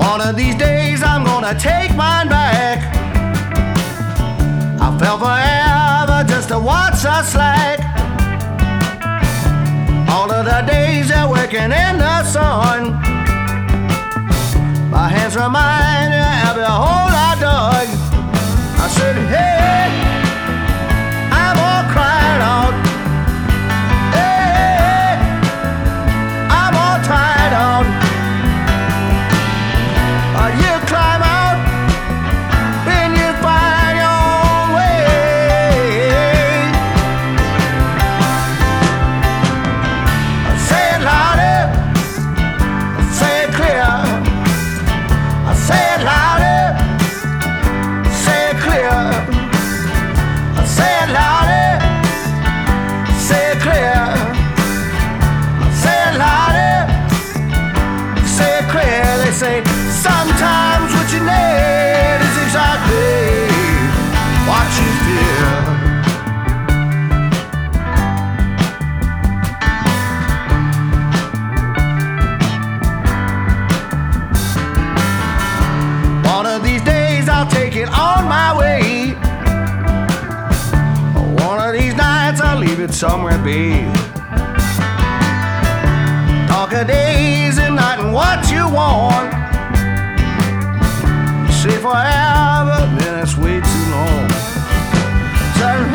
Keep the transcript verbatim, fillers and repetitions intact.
One of these days I'm gonna take mine back. I fell forever just to watch us slack. All of the days they're working in the sun. My hands remind me of the hole I dug. I said, hey, I'm all crying out. Hey, I'm all tired out. Uh, you climb out, then you find your own way. Say it louder, say it clear. Say it louder, say it clear. Say it louder, say it clear. Say it louder, say it clear. They say sometimes what you need is exactly what you feel. One of these days I'll take it on my way. One of these nights I'll leave it somewhere, babe. Talk of days and not in what you want. You say forever, then it's way too long. So